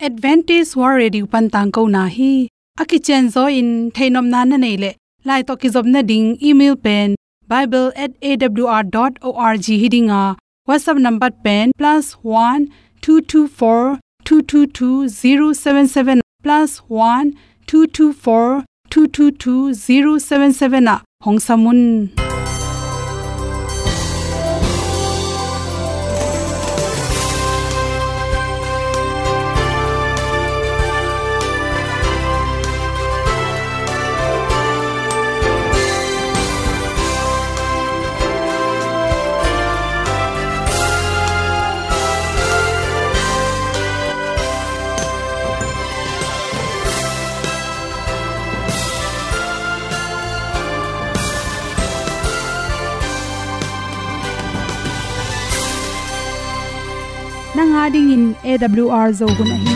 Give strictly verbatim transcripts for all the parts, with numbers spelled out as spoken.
Advantage War Radio Pantang ko na hi akichen zo in thainom na na nei le lai to ki job na ding email pen bible at a w r dot org hidinga WhatsApp number pen plus one two two four two two two zero seven seven plus one two two four two two two zero seven seven a hong samun nanga ding in A W R zo gun a hi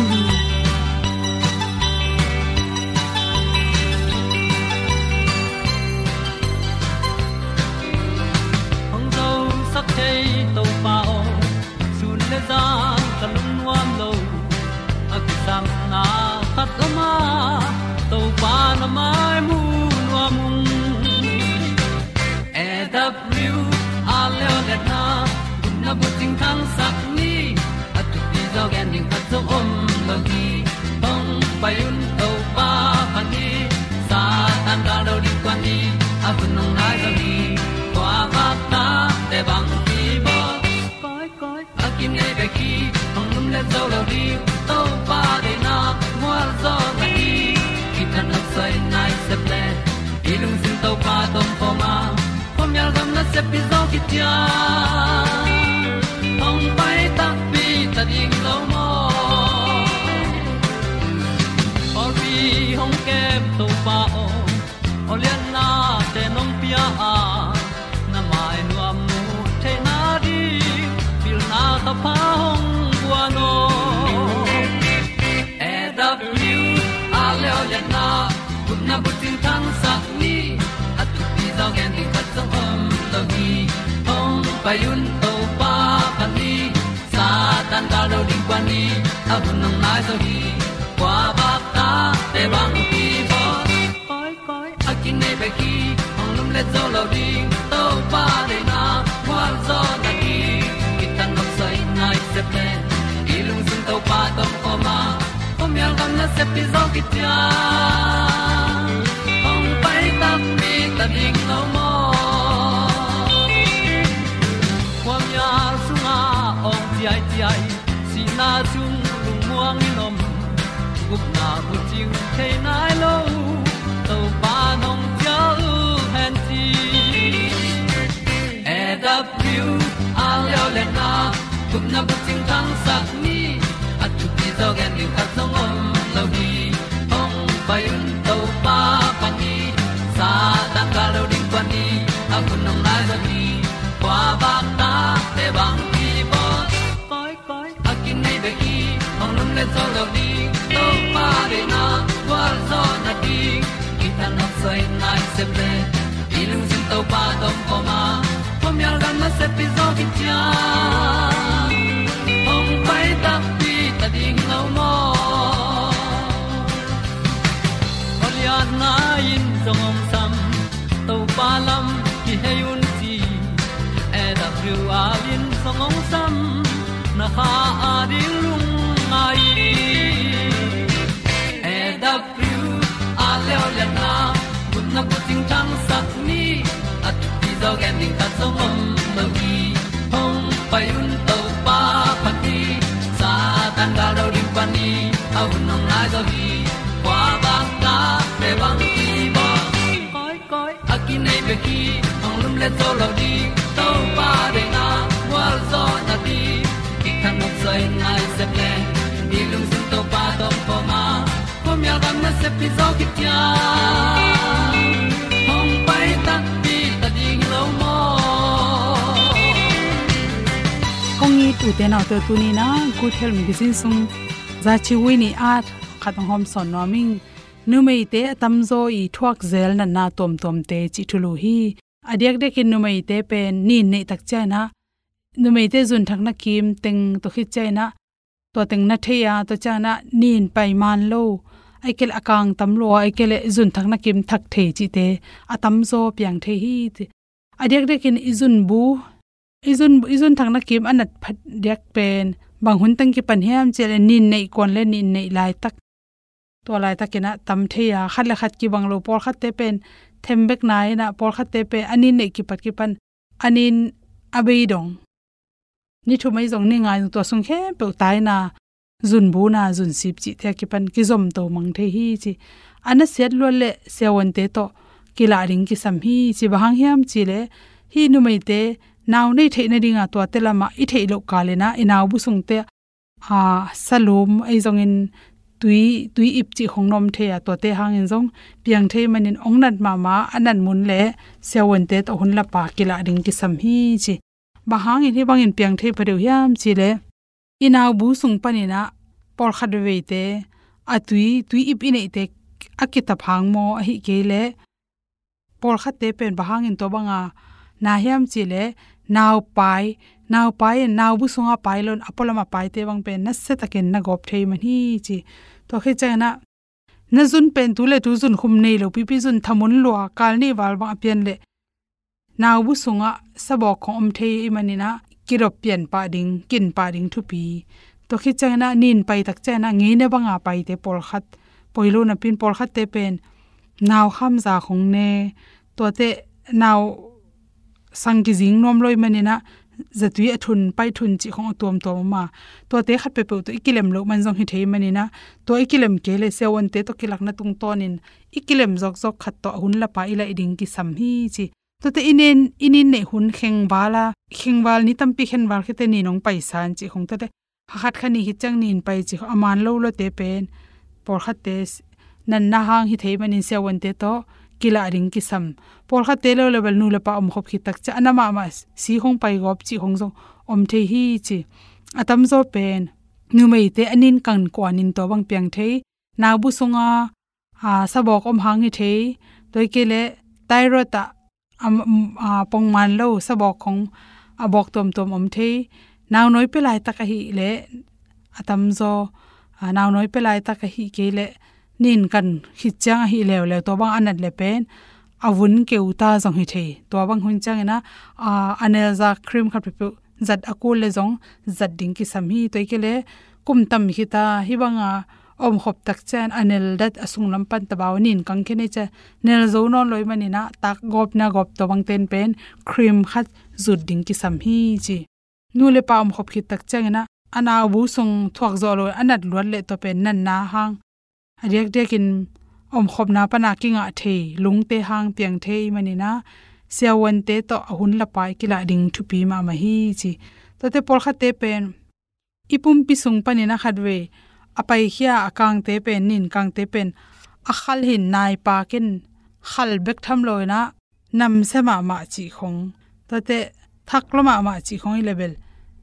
hong zo sak chei to pao sun le za kan nuam lo akisam na khat ma to pa na mai mu nuam A W R le le na na bu ting thang sak ni zo gen ning ta zo om lo gi hong pai un to pa pan ni sa tan da do di kwan ni a bu nong nai zo ni kwa ba ta te bang ki bo koi koi a kim nei be ki hong lum le zo lo di to pa de na mo zo na ni ki tan no sai nai se ple i lung sin to pa tom pho ma pom yal gam na se pi zo ki tia hong pai ta pi ta ding lo mo or bi hong kem to pa o olian na te nong pia a na mai nu am nu te na di pil na ta pa hong bua no e w a le olian na kun na bu tin thang sak ni at tu pi zo gen di khat zo om lo gi hong pai un to pa pa ni tan da lo ding kwan ni a bu nang mai so hi kwa ba ta te bang ki bo koi koi a kin nei be ki ong lum le zo lo ding to pa de na kwa zo na ki ki tan nok sai nai se ple i lung sun to pa tom ko ma pom yal gam na se pi zo ki tia ong pai ta mi ta ding lo mo kwam ya sunga ong ti ai ti ai si na chung lung muang ni nom gup na bu ting the nai lo to pa nong pia u han ti e da piu a leo le na gup na bu ting tang sak ni at tu pi zo gen ni khat song om lo gi ong pai un to pa pa ni sa ta ka lo ding pa ni a bu nong lai zo ni kwa ba ta te bang ki bo koi koi a kin nei be ki ong lum le zo lo di to pa de na kwa zo na di ki ta na sai nai se ple i lung sin to pa tom ko ma pom yal gam na se pi zo ki tia ong pai ta pi ta ding lo mo olian na in zong om sam to pa lam ki he un ti e da pru a in zong om sam na ha a ding lung mai e da pru a le le na kun na bu ting tang sak ni at ti zo gen ding ta zong om lo gi hong pai un to pa pa ti sa tan da do ding pa ni au nong lai zo gi kwa ba ta pe bang ki bo koi koi a ki nei be ki ong lum le zo lo di to pa de na wa zo na di ki kan nok sai nai se ple ni lung sun to pa to pa ma pom yal gam na se pi zo ki tia hong pai ta pi ta ding lo mo kong ni tu te na to tu ni na good health magazine sung za chi wi ni at khatong hom son no ming nu mei te tam zo i thuak zel na na tom tom te chi thulu hi adiak de kin nu mei te pen ni nei tak cha na nu mei te zun thak na kim teng to khit cha na to teng na theya to chana nin pai man lo ai kel akang tam lo ai kel zun thak na kim thak the chi te atam zo piang the hi adek dekin izun bu izun izun thak na kim anat phat dek pen bang hun tang ki pan hem chele nin nei kon le nin nei lai tak to lai takena tam theya khat la khat ki bang lo por khat te pen thembek nai na por khat te pe anin nei ki pat ki pan anin abei dong ni thu mai jong ni ngai to sung he pe tai na zun bu na zun sip chi the ki pan ki zom to mang the hi chi ana set lo le sewon te to kila ring ki sam hi chi bahang hiam chi le hi nu mai te naw nei the na ringa to te lama i the lo ka le na inaw bu sung te a salum ai jong in tui tui ip chi khongnom the ya to te hang in jong piang the manin ongnat ma ma anan mun le sewon te to hun la pa kila ring ki sam hi chi bahang in hi bang in piang the phareu hiam chi le inaw bu sung panina por khat ve te atui tui ip inei te akita phang mo a hi ke le por khat te pen bahang in to banga na hiam chi le naw pai naw pai naw bu sunga pai lon apolama pai te wang pen na se taken na gop thei man hi chi to khe chana na zun pen tu le tu zun khum nei lo pi pi zun thamun lo kal ni wal ba pian le naw bu sunga sabo khom thei manina kirop pian pa ding kin pa ding thu pi to khe chana nin pai tak chana nge ne banga pai te por khat poilo na pin por khat te pen naw kham za khong ne to te naw sang ki jing nom loi manina zatui athun pai thun chi khong tom tom ma to te khat pe pe to ikilem lo man jong hi thei manina to ikilem ke le sewon te to kilak na tung tonin ikilem jok jok khat to hun la pa ila iding ki sam hi chi to te inen inin ne hun kheng bala kheng wal ni tampi khen wal khete ni nong pai san chi khong te khat khani hi chang nin pai chi aman lo lo te pen por khat te nan na hang hi thei manin sewon te to kila ring ki sam por kha telo level nu le pa om khop khi tak cha anama ma si hong pai gop chi hong jong om the hi chi atam zo pen nu mei te anin kan kwanin to bang piang thei na bu sunga a sabok om hang hi thei toy ke le tairota am a pong man lo sabok khong abok tom tom om thei naw noi pe lai ta ka hi le atam zo naw noi pe lai ta ka hi ke le nin kan khichang hi lew lew to bang anat le pen avun ke uta jong hi the to bang hun chang na a anel za cream khat pe zat akul le jong zat ding ki sam hi toy ke le kum tam hi ta hi banga om khop tak chan anel dat asung lam pan ta baw nin kang ke ne cha nel zo non loi mani na tak gop na gop to bang ten pen cream khat zut ding ki sam hi chi nu le pa om khop khi tak chang na ana bu sung thuak zo lo anat luat le to pen nan na hang ariak dekin om khop na pana kinga the lungte hang piang thei manina sewon te to hun la pai kila ding thu pi ma ma hi chi to te por kha te pen ipum pi sung panina khatwe apai khia akang te pen nin kang te pen akhal hin nai pa kin khal bek tham loina nam se ma ma chi khong to te thak lo ma ma chi khong level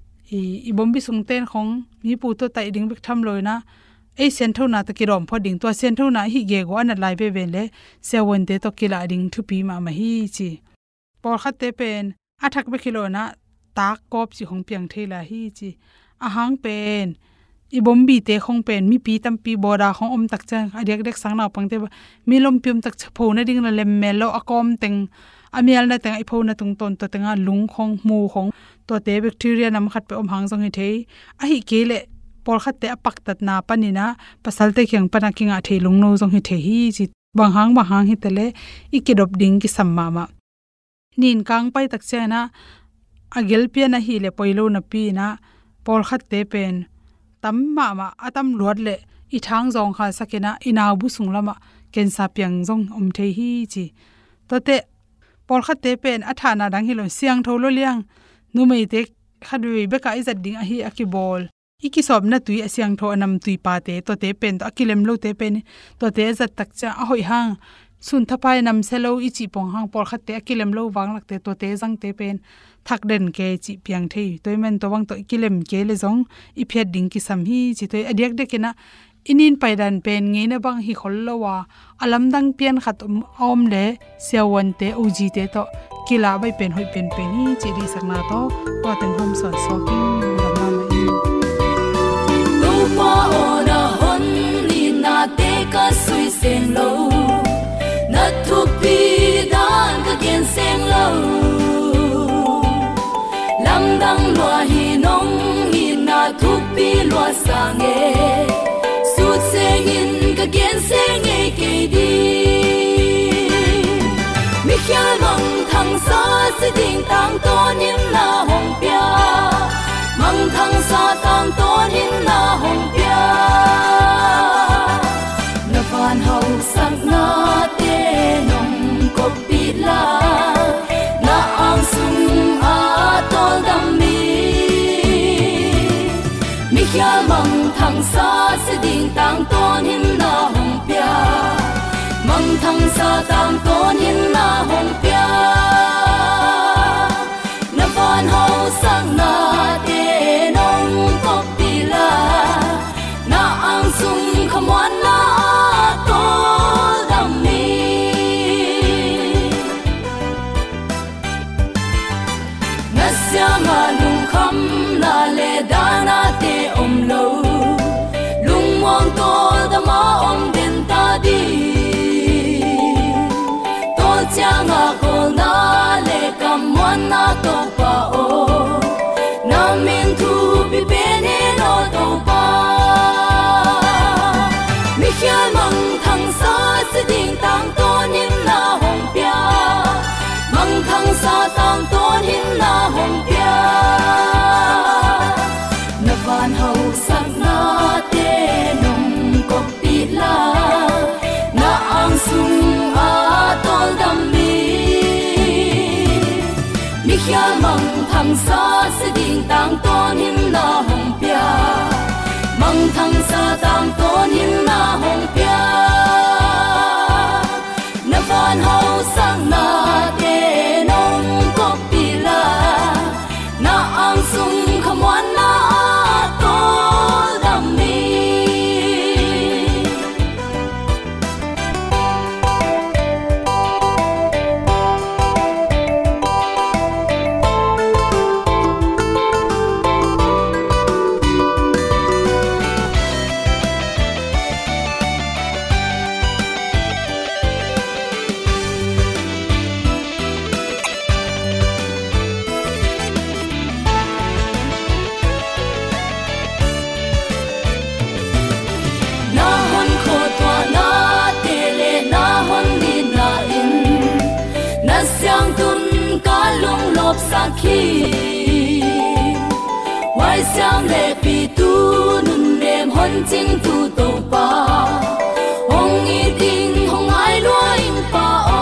i ibom bi sung ten khong mi pu to tai ding bek tham loina ei sen thona ta kirom phoding to sen thona hi ge go an lai be be le sewon te to kila ding thu pi ma ma hi chi por khat te pen athak be khilo na tak kop chi hong piang thela hi chi a hang pen i bombi te khong pen mi pi tam pi bora khong om tak chang adek dek sang na pang te mi lom pium tak chapho na ding na lem melo akom teng amial na teng ai pho na tung ton to tenga lung khong mu khong to te bacteria nam khat pe om hang jong hi thei a hi ke le por khat te apak tat na panina pasal te kyang pana kinga thelung no jong hi the hi chi bang hang ba hang hi tele ikidop ding ki samma ma nin kang pai tak chena agel pia na hi le poilo na pi na por khat te pen tamma ma atam luat le i thang jong kha sakena inaw bu sunglama kensa piang jong om the hi chi to te por khat te pen athana dang hi lo siang tholo liang nu mei te khadwi be ka izat ding a hi akibol iki sob na tui asyang tho anam tui pa te to te pen to akilem lo te pen to te zat tak cha a hoi hang sun thapai nam selo ichi pong hang por khat te akilem lo wang lak te to te jang te pen thak den ke chi piang thei toy men to wang to ikilem ke le jong i phet ding ki sam hi chi toy adiak de kena inin paidan pen nge na bang hi khol lowa alam dang pian khat om le sewon te uji te to kila bai pen hoi pen pen hi chi ri sakna to to ten hom son so ki lam ma qua ona hon li na te ka sui sen lo na thu pi dan ka gen sen lo lam dang lo hi nong hi na thu pi lo sang e su sen in ka gen sen e ke di mi khia mong thang sa se ding tang ton in na hong pia mang thang sa tang ton in na hong pia na van hau sang na te nong ko pi la na ang sum a tol dam mi mi khia mang thang sa se ding tang ton in na hong pia mang thang sa tang ton in na hong pia na van hau sang na te nong ko pi la na ang sum khamwan na tol dam mi na sia ma lung kham na le dana te om lo lung mong tol da ma om den ta di tol chang a ko na le kam wan na to pa o na min thu bi pe ne no to pa mi khia mang thang sa se ding tang ton in na hong pia mang thang sa tang ton in na hong pia na van hau sang na te nong ko pi la na ang sum a tol dam mi mi khia mang thang sa se ding tang ton in na hong pia mang thang sa tang ton in na hong pia na van hau sang na te nong ko pi la na ang sum khamwan na tol dam mi na hon kho twa na te le na hon ni na in na syang tun ka lung lop sa khi wai syam le pi tu nun nem hon ching tu to pa hong i ding hong ai lo in pa o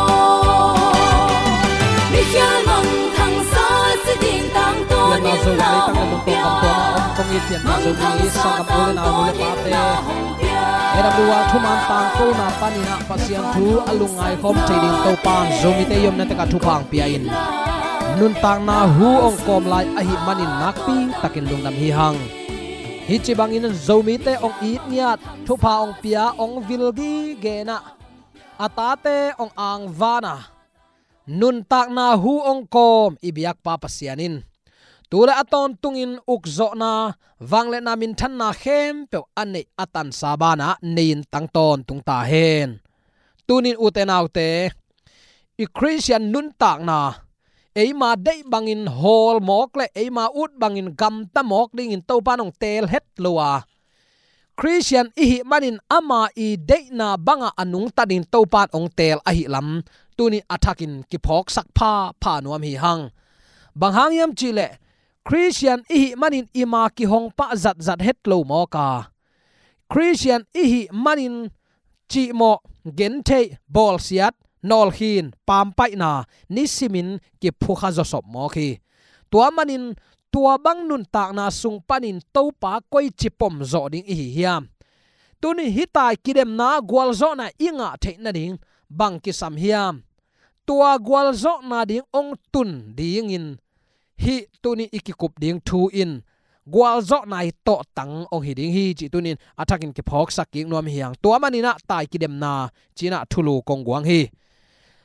mi khia mang thang sa se ding tang to ni na hong pia kong itian na zo ni sang kap ulen a mule pa te era duwa thuman tang ko na panina pasian thu alungai khom chading to pan zomi te yom na te ka thu pang pia in nun tang na hu ong kom lai a hi manin nakpi takin lungnam hi hang hi chi bang in zomi te ong it niat thu pa ong pia ong vilgi gena atate ong ang vana nun tak na hu ong kom ibiak pa pasianin tula aton tungin ukzo na wangle na min than na khem pe ane atan sabana nein tangton tung ta hen tunin utenaute i christian nun tak na eima dei bangin hol mokle eima ut bangin gam ta mok ding in to panong tel het lowa christian i hi manin ama i dei na banga anung tadin to pan ong tel a hi lam tuni athakin ki phok sak pha pha nuam hi hang bang hang yam chile christian i hi manin ima ki hong pa zat zat het lo mo ka christian i hi manin chi mo gen the bol siat nol hin pam pai na nisimin ki phu kha zo sop mo khi tua manin tua bang nun tak na sung panin to pa koi chipom zo ding hi hiam tuni hitai kidem na gwal zo na inga the na ding bang ki sam hiam tua gwal zo na ding ong tun ding in hi tuni ikikup ding thu in gwal zo nai to tang ong hi ding hi chi tunin athakin ki phok saking nom hiang tua manina tai kidem na china thulu kong gwang hi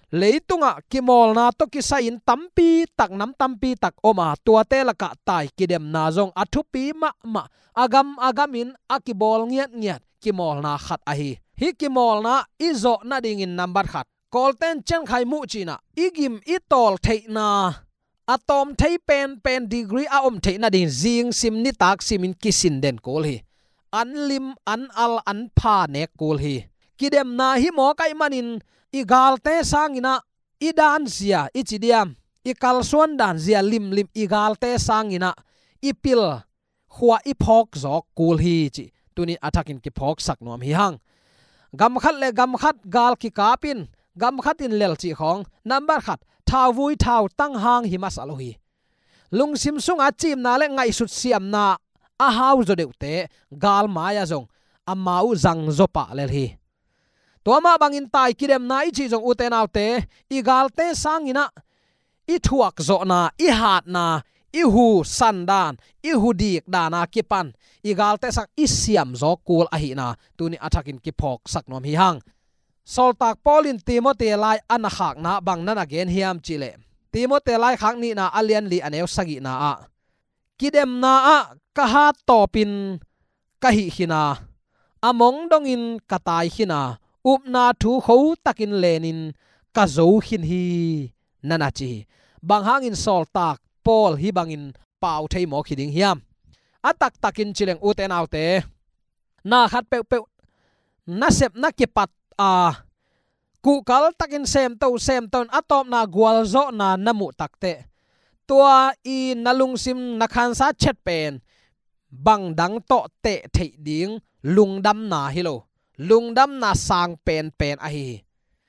leitunga kimol na to ki sa in tampi tak nam tampi tak oma tua te laka tai kidem na zong athupi ma ma agam agamin akibol ngiat ngiat kimol na khat a hi hi kimol na izo na ding in number khat kolten chen khai mu china igim itol theina atom thei pen pen degree a om theina ding jing sim ni tak simin kisin den kol hi an lim an al an pha ne kol hi kidem na hi mo kai manin igal te sangina idan zia ichidiam ikal suan dan zia lim lim igal te sangina ipil khwa iphok zok kul hi chi tuni athakin ki phok sak nom hi hang gam khat le gam khat gal ki kapin gam khat in lel chi khong number khat thau vui thau tang hang hi masalo hi lungsim sunga chim na le ngai sut siam na a hau zo deute gal maya zong amau zang zo pa le hi toma bangin tai kidem na i chi jong uten autte i galte sangina i thuak zo na i hat na i hu sandan i hu dik dana kipan i galte sak i siam zo kul a hi na tuni athakin ki phok sak nom hi hang sol tak polin timote lai ana khak na bang na again hiam chile timote lai khak ni na alian li aneu sagi na a kidem na a ka ha topin ka hi hina among dongin katai hina upna thu kho takin lenin ka zo hin hi nana chi bang hangin sol tak pol hi bangin pau thei mo khiding hiam atak takin chileng uten autte na khat pe pe na sep na ki pat a ku kal takin sem to sem ton atop na gwal zo na namu takte tua i nalung sim nakhan sa chet pen bang dang to te thei ding lungdam na hilo lungdam na sang pen pen a hi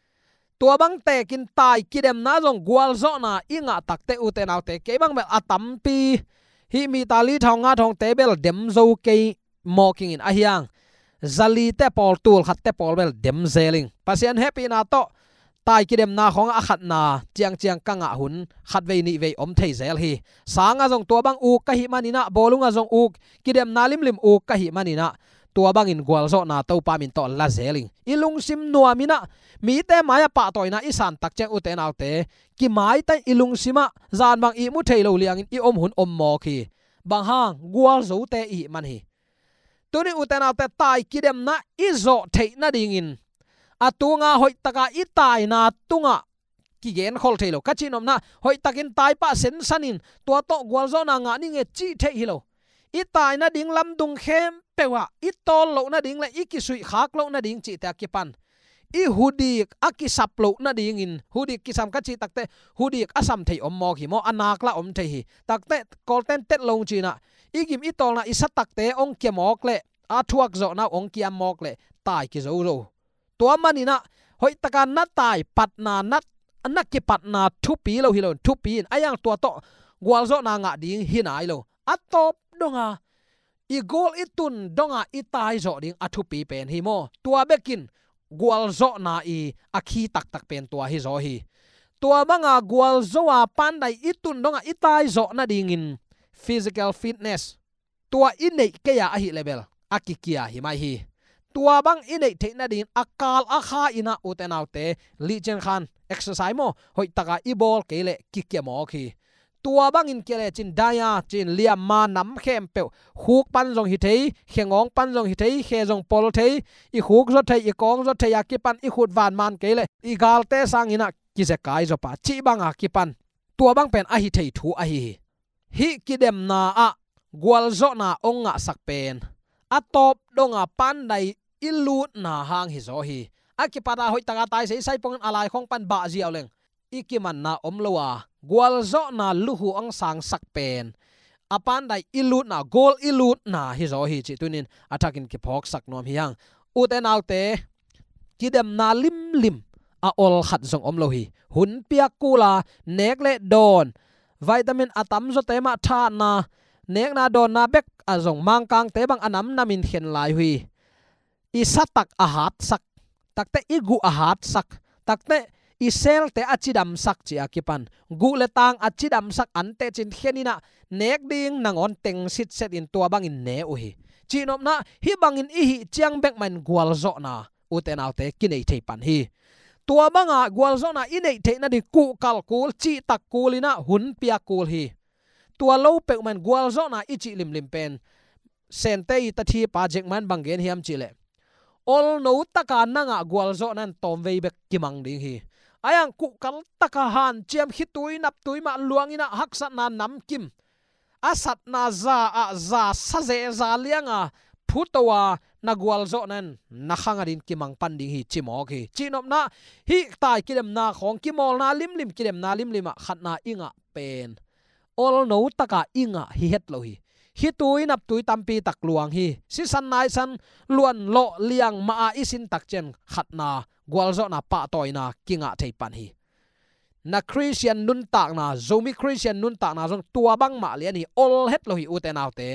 tua bang te kin tai kidem na jong gwal zo na inga takte uten autte ke bang mel atampi hi mi tali thonga thong tebel dem zo ke mocking in a hiang zali te pol tul khat te pol bel dem zeling pasien happy na to tai kidem na khong a khat na chiang chiang kanga hun khat ve ni ve om thei zel hi sanga jong tua bang u ka hi manina bolunga jong u kidem na lim lim u ka hi manina tua bangin gwal zo na to pa min to la zeling ilung sim nuamina mi te maya pa toina isan tak che uten autte ki mai ta ilung sima zan bang i mu thailo liang in i om hun om mo khi bang hang gwal zo te i man hi tuni uten autte tai kidem na izo thei na dingin atunga hoi taka i tai na tunga ki gen khol thailo kachinom na hoi takin tai pa sen sanin tua to gwal zo na nga ni nge chi thei hilo i tai na ding lam dung khem pewa i tol lo na ding le i ki sui khak lo na ding chi ta ki pan i hudik akisap lo na ding in hudik kisam ka chi takte hudik asam thei om mo hi mo anak la om thei hi takte kolten tet long chi na igim i tol na isa takte ong ke mok le a thuak zo na ong kiam mok le tai ki zo lo to manina hoi taka na tai pat na nat anak ki pat na thu pi lo hi lo thu pi in ayang to to gwal zo na nga ding hinai lo atop donga i gol itun donga itai zo ding athu pi pen hi mo tua bekin gwal zo na i akhi tak tak pen tua hi zo hi tua banga gwal zo a pandai itun donga itai zo na ding in physical fitness tua inei ke ya hi level akikia hi mai hi tua bang inei the na ding akal akha ina utenaute li chen khan exercise mo hoi taka i bol kele kikya mo khi tua bang in kele chin daya chin liam ma nam khem pe huk pan jong hi thei khengong pan jong hi thei khe jong pol thei i huk zo thei i kong zo thei ki pan i khut van man kele i gal te sang ina ki je kai zo pa chi bang a ki pan tua bang pen a hi thei thu a hi hi kidem na a gwal zo na onga sak pen atop donga pan dai ilut na hang hi zo hi akipata hoi taka tai sei sai pong alai khong pan ba ji awleng ikiman na omlowa gwal zo na luhu ang sang sak pen apan dai ilut na gol ilut na hi zo hi chi tunin atakin ki phok sak nom hiang uten autte kidem na lim lim a ol khat zong omlo hi hun piak kula nekle don vitamin atam zo tema tha na nek na don na bek azong mangkang te bang anam namin khen lai hui isatak ahat sak takte igu ahat sak takte isel te achidam sak chi akipan gu le tang achidam sak ante chin khenina nek ding nangon teng sit set in tua bang in ne u hi chinom na hi bang in i hi chiang bek man gwal zo na uten autte kinei thei pan hi tua banga gwal zo na inei the na di ku kal kul chi tak kulina hun pia kul hi tua lo pe man gwal zo na ichi lim lim pen sentei ta thi project man bangen hiam chile ol no taka nanga gwal zo nan tom vei bek kimang ding hi ayang ku kal taka han chiam hitui nap tui ma luangina haksat na nam kim asat na za a za sa ze za lianga phutowa na gwal zo nan na khanga din kimang pan ding hi chimo ki chinom na hi tai kilem na khong kimol na lim lim kilem na lim lima khat na inga pen ol no taka inga hi het lo hi hi tui nap tui tampi tak luang hi si san nai san luan lo liang ma a isin tak chen khat na gwal zo na pa toy na kinga thei pan hi na Christian nun tak na zomi Christian nun tak na jong tua bang ma lian hi ol het lo hi uten autte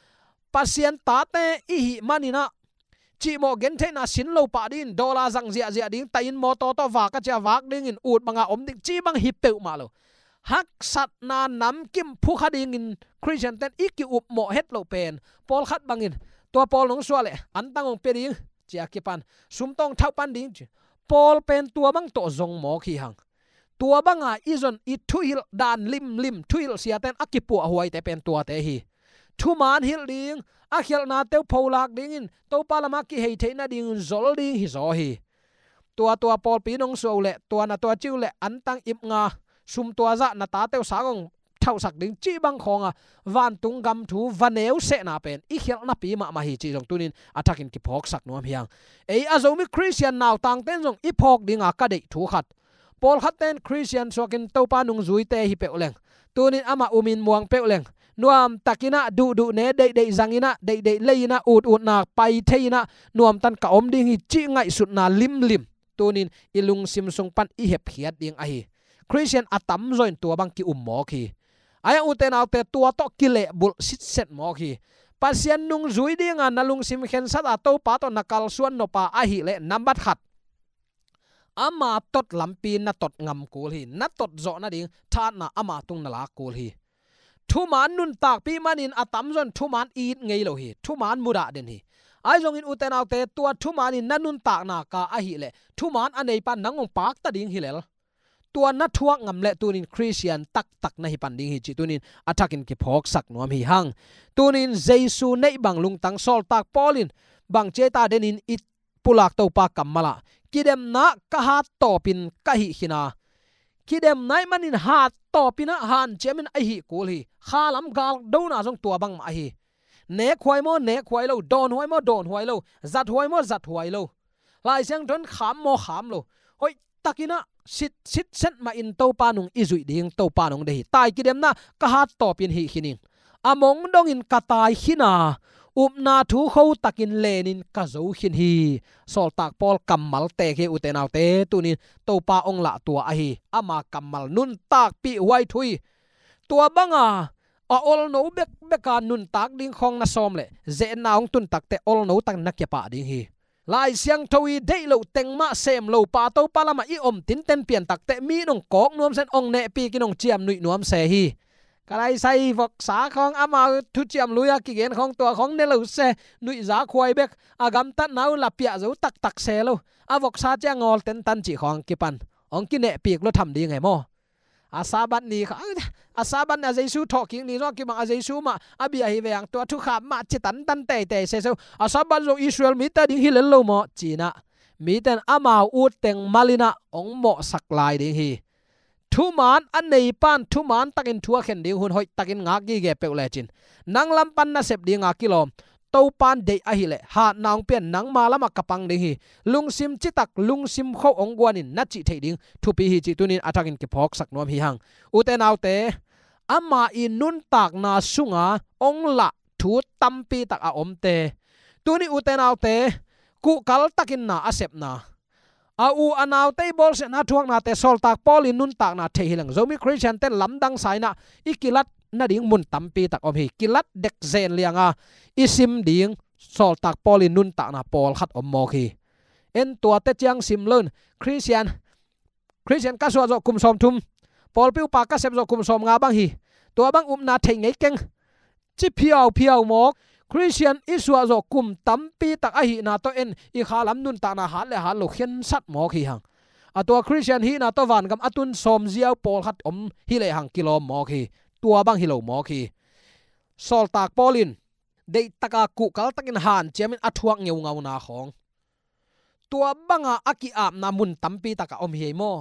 pasien ta te i hi manina chi mo gen the na sin lo pa din dola zang zia zia ding tain mo to to wa ka cha wak ding in ut manga om ding chi bang hi peu ma lo hak sat na nam kim phu khading in Christian ten iki up mo het lo pen pol khat bangin to pol nong swale an tangong pe ding chia ki pan sum tong thau pan ding pol pen tua bang to zong mo khi hang tua banga izon i thuil dan lim lim thuil sia ten akipu huai te pen tua te hi thu man hil ding a khel na te pholak ding in to palama ki hei theina ding zol ding hi zo hi tua tua pol pi nong so le tua na tua chiu le an tang ip nga sum tua za na ta te sa gong thau sak ding chi bang khonga van tung gam thu vaneu se na pen i khel na pi ma ma hi chi jong tunin attacking ki phok sak nuam hiang ei azomi Christian naw tang ten jong i phok dinga ka dei thu khat pol khat ten Christian sokin to pa nung zui te hi pe leng tunin ama umin muang pe leng nuam takina du du ne dei dei zangina dei dei leina ut ut na pai theina nuam tan ka om ding hi chi ngai sut na lim lim tunin ilung sim sung pan i hep khiat ding a hi Christian atam join tua bang ki um mo khi aya uten autte tua to kile bul sit set mo khi pasian nung zui dinga nalung sim khen sat a to pa to nakal suan no pa a hi le number khat ama tot lampi na tot ngam kul hi na tot zo na ding tha na ama tung na la kul hi thu man nun tak pi manin atam zon thu man eat ngei lo hi thu man mura den hi ai jong in uten autte tua thu man in nanun tak na ka a hi le thu man anei pan nangong pak ta ding hilel tua na thuak ngam le tunin Christian tak tak na hi pan ding hi chi tunin attacking ki phok sak nuam hi hang tunin Jesu nei bang lung tang sol tak polin bang che ta denin it pulak to pa kamala kidem na ka ha topin ka hi hina kidem nai manin ha topina han chemin a hi kul hi khalam gal do na jong tua bang ma hi ne khwai mo ne khwai lo don hoi mo don hoi lo zat hoi mo zat hoi lo lai siang don kham mo kham lo hoi takina sit sit set ma in to pa nung izui ding to pa nung de hi tai kidem na ka ha topin hi hining among dong in katai hina upna thu kho takin lenin ka zo hin hi sol tak pol kamal te ke utenaw te tunin to pa ong la tua a hi ama kamal nun tak pi wai thui tua banga a ol no bek beka nun tak ding khong na som le ze naung tun tak te ol no tak na ke pa ding hi lai siang thui dei lo tengma sem lo pa to palama i om tin ten pian tak te mi nong kok nuam sen ong ne pi kinong chiam nui nuam se hi cái say vật xả con ama thu chiam lui ki gen khong tua khong ne lo se nui za khoi bek agam tat nau la pia zo tak tak se lo a vok sa cha ngol ten tan chi khong ki pan ong ki ne pik lo tham di ngai mo a sa ban ni kha a sa ban a jesu talking ni no ki ma a jesu ma a bia hi veang tua thu kha ma chi tan tan te te se so a sa ban zo Israel mi ta ding hi le lo mo chi na mi ten ama ut teng malina ong mo sak lai ding hi thu man an nei pan thu man takin thua khen ding hun hoi takin nga gi ge peule chin nang lam pan na sep dinga kilom to pan de a hi le ha naung pen nang ma lama kapang ding hi lung sim chi tak lung sim kho ong gwanin na chi thei ding thu pi hi chi tunin atakin ki phok sak nom hi hang uten autte ama in nun tak na sunga ong la thu tampi tak a om te tuni uten autte ku kal takin na asep na a u anaw te bol se na thuak na te sol tak polin nun tak na the hilang zomi Christian ten lamdang saina ikilat na ding mun tampi tak om hi kilat dek zen lianga isim ding sol tak polin nun tak na pol khat om mo khi en tua te chiang sim lon Christian Christian ka so zo kum som thum pol piu pa ka sep zo kum som nga bang hi tua bang um na thei ngei keng chi phiao phiao mok Christian iswa zo kum tampi tak a hi na to en i khalam nun ta na ha le ha lo khen sat mo khi hang atua Christian hi na to van gam atun som ziaw pol khat om hi le hang kilom mo khi tua bang hilo mo khi sol tak polin dei taka ku kal takin han chemin athuak ngeu ngau na khong tua banga aki ap na mun tampi taka om hi mo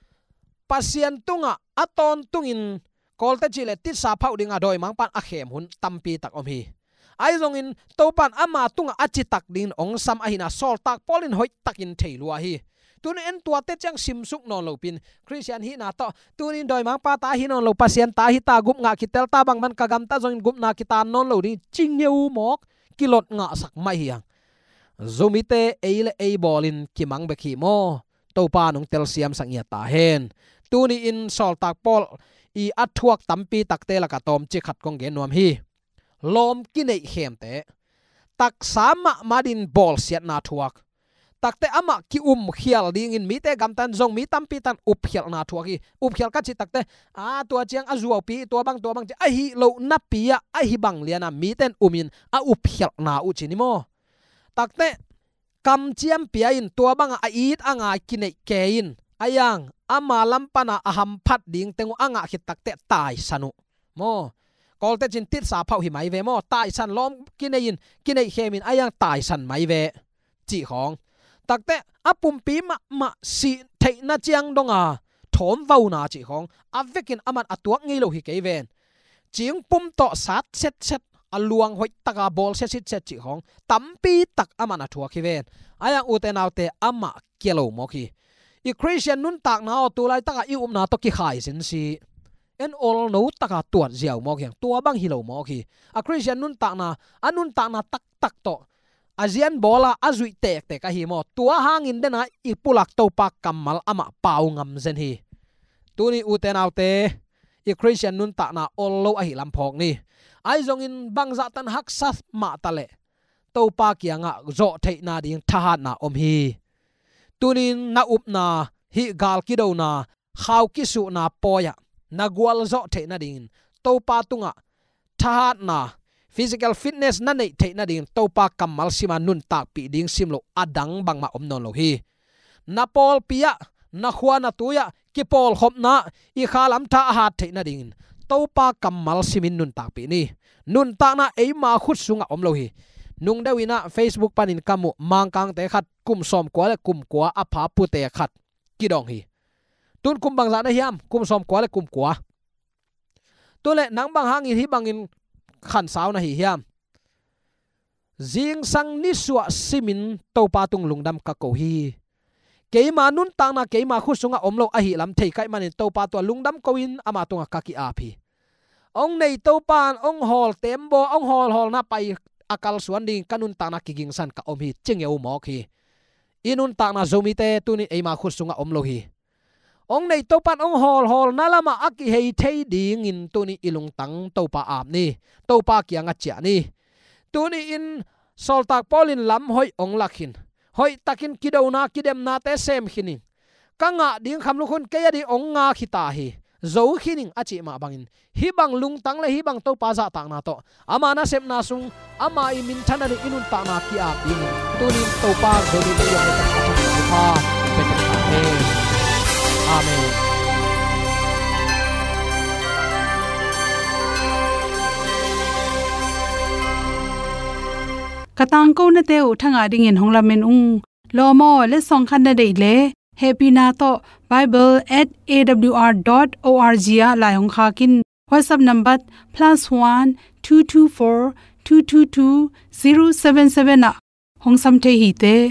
pasian tunga aton tungin kolte chile tit sa phau dinga doi mang pan a khem hun tampi tak om hi ai zong in topan ama tunga achi tak din ong sam ahina sol tak polin hoi takin theilua hi tun en tua te chang simsuk non lo pin Christian hi na to tunin doi mang pa ta hi non lo pasien ta hi ta gup nga kitel ta bang man kagam ta zong gup na kitan non lo ni chingneu mok kilot nga sak mai hiang zomite eile ei bolin kimang be khi mo topa nong tel siam sang ya ta hen tuni in sol tak pol i athuak tampi takte la ka tom chi khat kong ge nom hi lom kinei hem te tak sama madin bol siat na thuak takte ama ki um khial ding in mi te gam tan zong mi tampi tan up khial na thuak hi up khial ka chi takte a tua chiang a zuaw pi tua bang tua bang chi a hi lo na pi a a hi bang liana mi ten umin a up khial na u chi ni mo takte kam chiam pi in tua bang a it anga kinei ke in ayang ama lampana aham phat ding tengu anga khit takte tai sanu mo kolte chin tit sa phau hi mai ve mo tai san lom kinein kinei khemin ayang tai san mai ve chi khong takte apum pi ma ma si theina chiang donga thom vau na chi khong avekin aman atuak ngei lo hi ke ven chiang pum to sat set set aluang hoi taka bol set set set chi khong tampi tak aman athua khi ven ayang uten autte ama kelo mo khi i Christian nun tak na tu lai taka i um na to ki khai sin si en all no taka tuat ziaw mo kyang tua bang hilo mo khi a Christian nun tak na anun tak na tak tak to azian bola azui tek te ka hi mo tua hangin dena i pulak to pak kamal ama pau ngam zen hi tuni uten autte i Christian nun tak na all lo a hi lam phok ni ai zong in bangza tan hak sas ma tale to pa kianga zo thei na ding thahat na om hi tunin na up na hi gal ki do na khaw ki su na poya na gwal zo the na ding to pa tunga thahat na physical fitness na nei the na ding to pa kamal sima nun tak pi ding simlo adang bang ma om non lo hi na pol pia na khwa na tuya ki pol khop na i khalam tha hat the na ding to pa kamal simin nun tak pi ni nun ta na ei ma khut sunga om lo hi nung dawina Facebook panin kamu mangkang te khat kum som kwa le kum kwa apha pu te khat kidong hi tun kum bang za na hiam kum som kwa le kum kwa to le nang bang hangin hi bangin khan saw na hi hiam jing sang ni suwa simin to pa tung lungdam ka ko hi keima nun tang na keima khu sunga omlo a hi lam thei kai manin to pa to lungdam ko in ama tunga ka ki a phi ong nei to pan ong hol tembo ong hol hol na pai akal suan ding kanun ta na kiging san ka om hi chingeu mo khi inun ta na zomi te tuni eima khu sunga omlo hi ong nei to pan ong hol hol na lama aki hei thei ding in tuni ilung tang to pa ap ni to pa kianga cha ni tuni in sol tak polin lam hoi ong lakhin hoi takin kidona kidem na te sem khini kanga ding kham lu khun ke ya di ong nga khita hi zo khining achi ma bangin hi bang lung tang le hi bang to pa za tak na to ama na sem na sung ama i min thana ni inun ta na ki ap ding tunin to pa zo ni te ya ta ha pe ta he amen katang ko na te u thanga ding in honglamen ung lomo le song khan na dei le happy na to bible at a w r dot org ya la hong kha kin whatsapp number plus one two two four two two two zero seven seven na hong sam the hi te